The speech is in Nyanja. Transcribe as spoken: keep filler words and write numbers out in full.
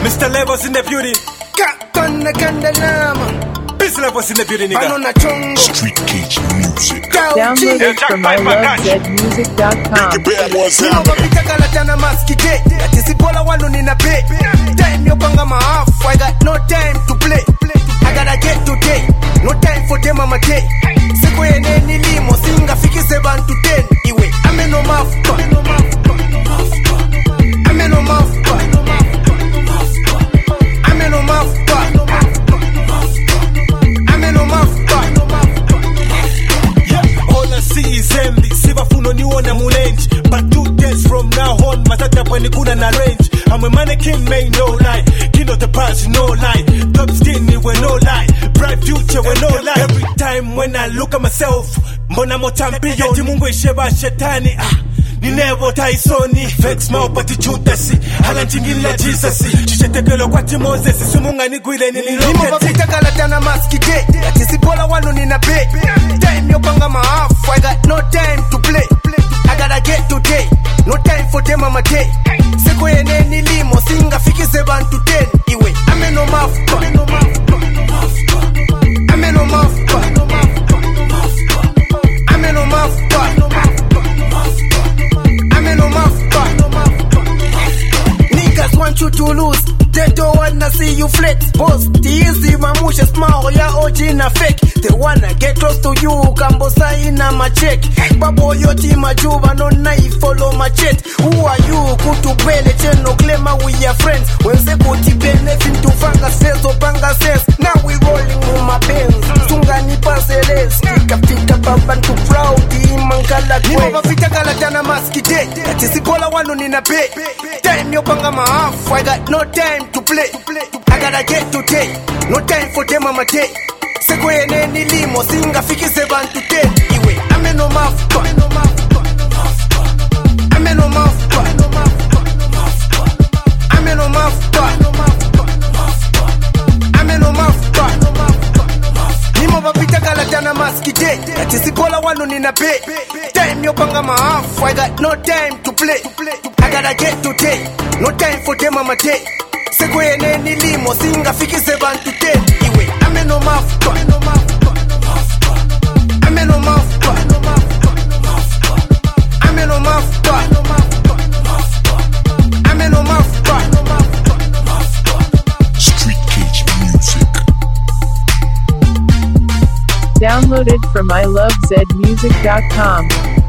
Mister Levels in the beauty. Kakana kandanama. Busy Levels in the beauty, nigga. Banona chongo. Street Cage Music. Download it from I love zed music dot com. Nimo babita kalatana maskite. Ati sipola wano nina pay. Time yopanga maafu. I got no time to play. I gotta get today. No time for them mama day. Seko yene nilimo singa fikise bantu ten. Iwe ameno mafupa. Ameno mafupa. Ameno mafupa. Ameno mafupa. Yeah, all I see is envy. Sibafuno niwona mulenji. But two days from now on, matata pwani kuna na range. I'm a mannequin, make no lie. King of the past, no lie. Top skinny, we no lie. Bright future, we no lie. Every time when I look at myself, mbona motambio eti mungu isheba shetani. Ah, ni nevo taisoni. Vex maopati chutasi. Halanchingi la Jesus. Chichetekelo kwa ti Moses. Sumunga ni gwile ni Nimo niloketi. babita kalatana maskite. Ati sipola wano nina pay. Time yopanga maafu. I got no time to play. I gotta get today. No time for them mama day. Seko yene nilimo singa fikise bantu ten. Iwe ameno mafupa. Ameno mafupa. Ameno mafupa. Ameno mafupa. Niggas want you to lose. They don't wanna see you flex. Boss, the easy mamusha smile ya O G na fake. They wanna get close to you, kambosa ina ma check. Babo yoti majuba no knife follow my chat. Who are you? Kutu bele cheno klema we are friends. When se kuti benefit to fanga says or banga says. Now we rolling on my pens. Sunga ni paseles. Tika fita baban to proud. Imangala kwe. Nimo mafita kalatana maskite. Ati sipola wano nina pay. Time yopanga maafu. I got no time to play. I gotta get today. No time for them mama day. Seko yene nilimo singa fikise bantu ten. Iwe ameno mafupa. Ameno mafupa. Ameno mafupa. Ameno mafupa. Nimo babita kalatana maskite. Ati sipola wano nina pay. Time yopanga maafu. I got no time to play. I gotta get today. No time for them mama day. Seko yene nilimo singa fikise bantu ten. Iwe ameno mafupa. Ameno mafupa. Ameno mafupa. Ameno mafupa. Street Cage Music. Download it from I love zed music dot com.